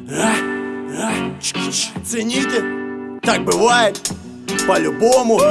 Цените, так бывает, по-любому.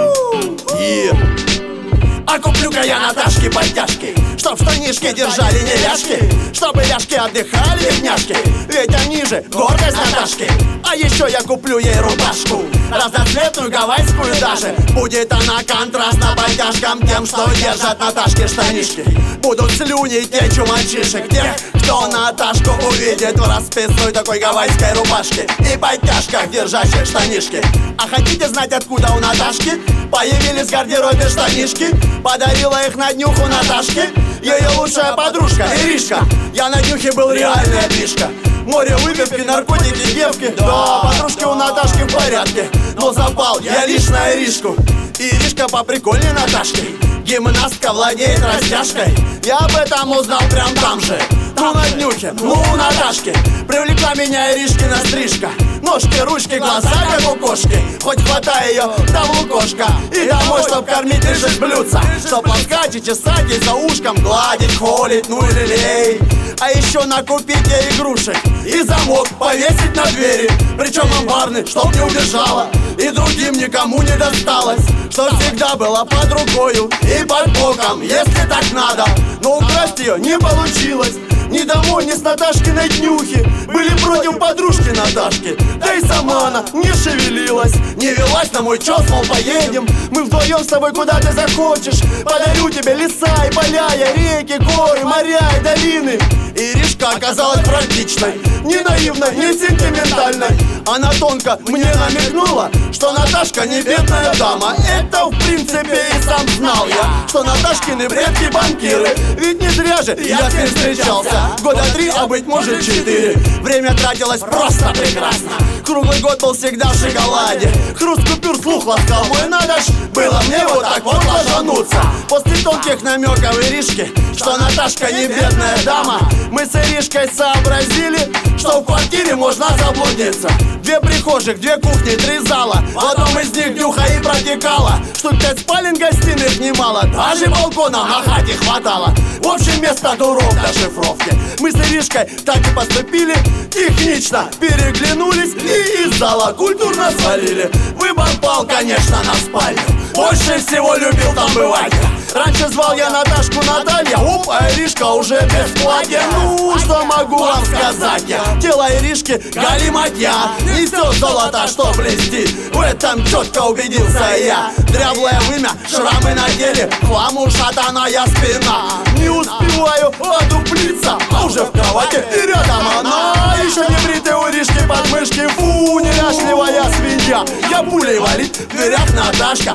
А куплю-ка я Наташке подтяжки, чтоб штанишки держали не ляжки, чтобы ляжки отдыхали бедняжки, ведь они же гордость Наташки. А еще я куплю ей рубашку, разноцветную, гавайскую даже. Будет она контрастна подтяжкам тем, что держат Наташки штанишки. Будут слюни течь у мальчишек, тех, кто Наташку увидит в расписной такой гавайской рубашке и подтяжках, держащих штанишки. А хотите знать, откуда у Наташки появились в гардеробе штанишки? Подарила их на днюху Наташке ее лучшая подружка Иришка. Я на днюхе был реальная отличка. Море выпивки, наркотики, девки. Да, подружки у Наташки в порядке, но запал я лишь на Иришку. Иришка поприкольнее Наташки, гимнастка, владеет растяжкой. Я об этом узнал прям там же, ну на днюхе, ну у Наташки. Привлекла меня Иришкина стрижка, ножки, ручки, глаза как у кошки. Хоть хватай ее, там лукошка, и домой, чтоб кормить лежит блюдца, чтоб ласкать и чесать ей за ушком, гладить, холить, ну и лелеять. А еще накупить ей игрушек и замок повесить на двери, причем амбарный, чтоб не убежала и другим никому не досталось, что всегда была под рукою и под боком, если так надо. Но украсть ее не получилось ни домой, ни с Наташкиной днюхи. Были против подружки Наташки, да и сама она не шевелилась, не велась на мой час, мол, поедем мы вдвоем с тобой куда ты захочешь. Подарю тебе леса и поля, реки, горы, моря и долины. Иришка оказалась практичной, не наивной, не сентиментальной. Она тонко мне намекнула, что Наташка не бедная дама. Это в принципе и сам знал я, что Наташкины предки банкиры. Ведь не зря же я с ним встречался года 3, а быть может 4. Время тратилось просто прекрасно, круглый год был всегда в шоколаде. Хруст купюр слух ласкал мой, надо ж было мне вот так вот ложануться. После тонких намеков Иришки, что Наташка не бедная дама, мы с Иришкой сообразили, что в квартире можно заблудиться. 2 прихожих, 2 кухни, 3 зала, в одном из них днюха и протекала. Штук 5 спален, гостиных немало, даже балкона на хате хватало. В общем, место дуров до шифровки. Мы с Иришкой так и поступили, технично переглянулись и из зала культурно свалили. Выбор пал, конечно, на спальню, больше всего любил там бывать. Раньше звал я Наташку Наталья, а Иришка уже без платья. Ну, что могу вам сказать я? Тело Иришки галиматья, не все золото, что блестит, в этом четко убедился я. Дряблое вымя, шрамы на теле, хлам ушатаная спина. Не успеваю одуплиться, а уже в кровати и рядом она. Еще не бритые у Иришки подмышки, фу, неряшливая свинья. Я пулей валить в дверях Наташка,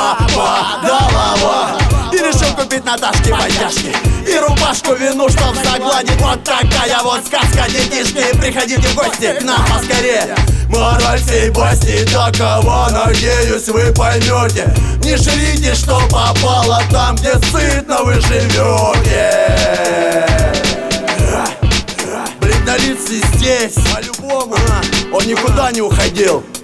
голова. И решил купить Наташке подтяжки и рубашку вину, чтоб загладить. Вот такая вот сказка, детишки, приходите в гости к нам поскорее. Мораль всей басни такова, надеюсь, вы поймете. Не жрите, что попало там, где сытно вы живете. Блин, Налицый здесь, по-любому, он никуда не уходил.